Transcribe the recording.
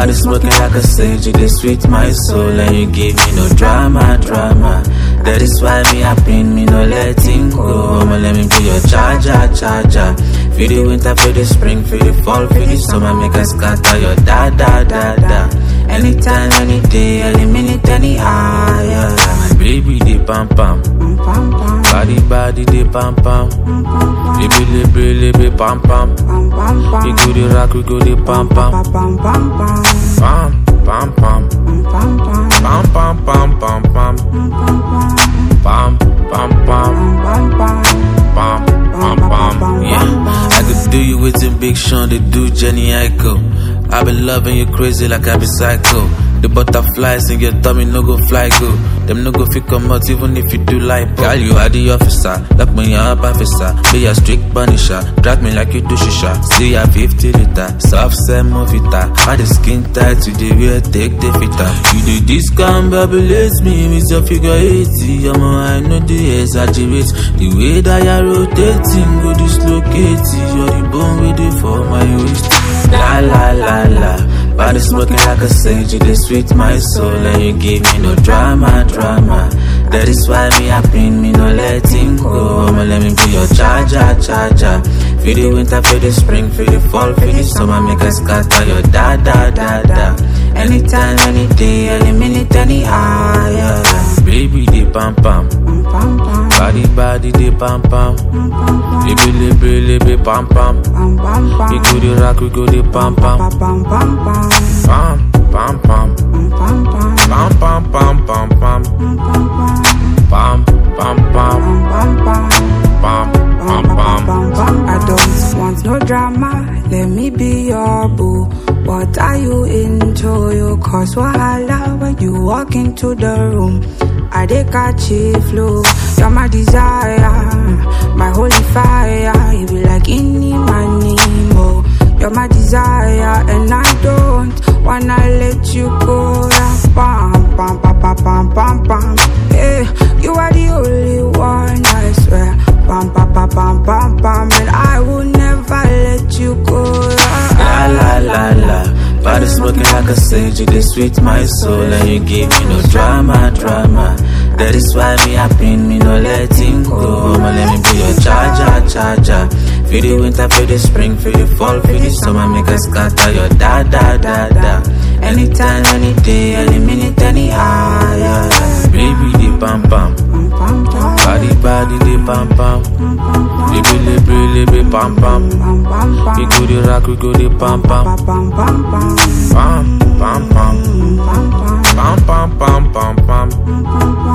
Body smoking like a sage, you sweet my soul, and you give me no drama. That is why me happy, me no letting go. I'ma let me be your charger. Feel the winter, feel the spring, feel the fall, feel the summer, make us scatter your da. Anytime, any day, any minute, any hour. My baby, they pam pam. Body, they pam pam. Baby, pam pam. We go the rock, we go the pam pam. Pam pam pam. Pam pam pam. Pam pam. Yeah, I could do you with some Big Sean, they do Jenny Aiko. I been loving you crazy like I be psycho. The butterflies in your tummy no go fly go. Them no go fit come out even if you do like girl, you are the officer. Lock me up officer. Be a strict punisher. Drag me like you do shisha. See ya 50 liter. Soft sand movita. By the skin tight to the real take the fitter. You do this can babylate me with your figure 80. I know the exaggerate. The way that you're rotating go dislocate. You're the bone with it for my waist. La. Body smoking like a sage, you sweet my soul, and you give me no drama. That is why me happy, me no letting go. I'ma let me be your charger. Feel the winter, feel the spring, feel the fall, feel the summer, make us scatter your da. Anytime, any day, any minute, any hour. Baby, they pam pam. Body, they pam pam. Baby, pam pam. We go the rock, we go the pam pam. Pam pam pam. I don't want no drama, let me be your boo. What are you into? You cause wahala when you walk into the room. I dey catch a flow. You're my desire, my holy fire. You be like any Nemo. You're my desire, and I don't wanna let you go. Pam pam pam pam pam. Hey, you are the only one, I swear. Pam pam pam pam, and I will never let you go. La. Body smoking like a sage, you sweet my soul, and you give me no drama. That is why me happy, me no letting go. I'ma let me be your charger. Feel the winter, feel the spring, feel the fall, feel the summer, make us scatter your da. Anytime, any day, any minute, any hour. Baby, they pam pam. Body, they pam pam. Baby, pam pam. We go the rock, we go the pam pam. Pam pam pam. Pam pam pam.